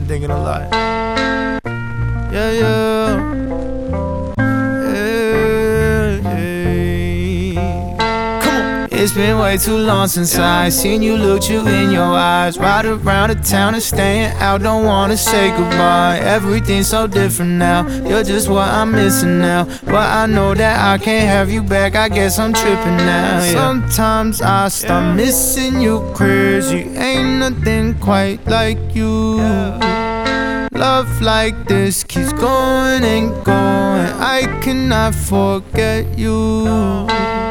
thinking a lot. Yeah, yeah. It's been way too long since I seen you, looked you in your eyes. Ride around the town and staying out, don't wanna say goodbye. Everything's so different now, you're just what I'm missing now. But I know that I can't have you back, I guess I'm tripping now, yeah. Sometimes I start missing you crazy, ain't nothing quite like you. Love like this keeps going and going, I cannot forget you.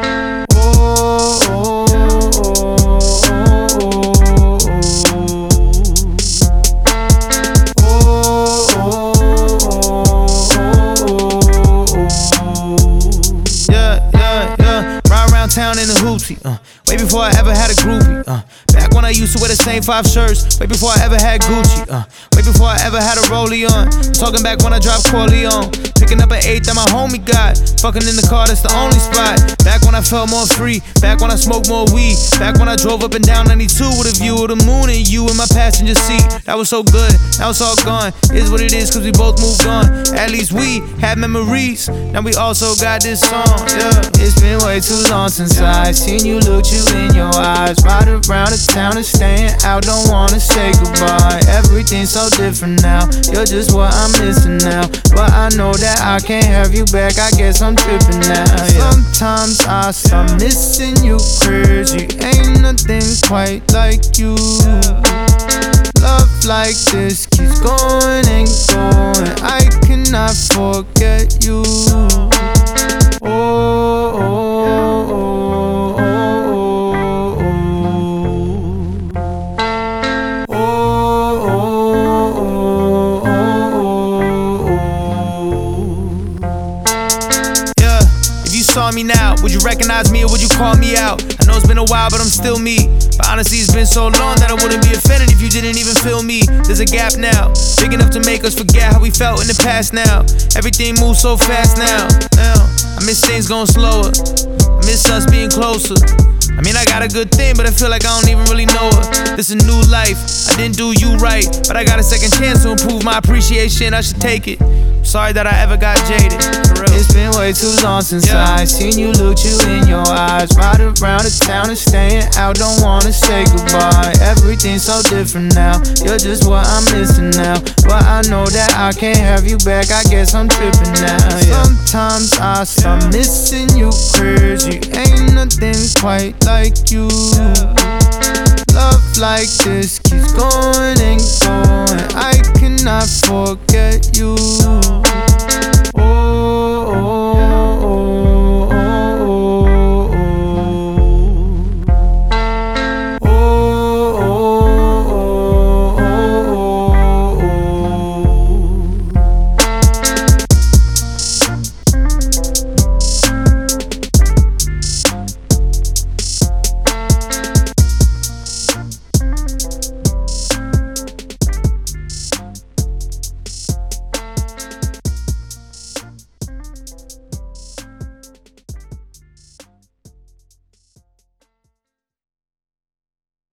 Town in the hoopty, way before I ever had a groupie, back when I used to wear the same 5 shirts, way before I ever had Gucci, way before I ever had a rollie on, talking back when I dropped Corleone, picking up an 8 that my homie got, fucking in the car, that's the only spot, back when I felt more free, back when I smoked more weed, back when I drove up and down 92 with a view of the moon and you in my passenger seat, that was so good, now it's all gone, is what it is cause we both moved on, at least we had memories, now we also got this song, yeah. It's been way too long since I seen you, looked you in your eyes. Ride around the town and staying out, don't wanna say goodbye. Everything's so different now, you're just what I'm missing now. But I know that I can't have you back, I guess I'm tripping now, yeah. Sometimes I start missing you crazy, ain't nothing quite like you. Love like this keeps going and going, I cannot forget you. Saw me now, would you recognize me or would you call me out? I know it's been a while, but I'm still me. But honestly, it's been so long that I wouldn't be offended if you didn't even feel me. There's a gap now, big enough to make us forget how we felt in the past now. Everything moves so fast now. I miss things going slower, I miss us being closer. I mean, I got a good thing, but I feel like I don't even really know her. This a new life, I didn't do you right, but I got a second chance to improve my appreciation, I should take it. Sorry that I ever got jaded, for real. It's been way too long since I seen you, looked you in your eyes. Ride around the town and staying out, don't wanna say goodbye. Everything's so different now, you're just what I'm missing now. But I know that I can't have you back, I guess I'm tripping now, yeah. Sometimes I start missing you crazy, ain't nothing quite like you. Love like this keeps going and going, I cannot forget you.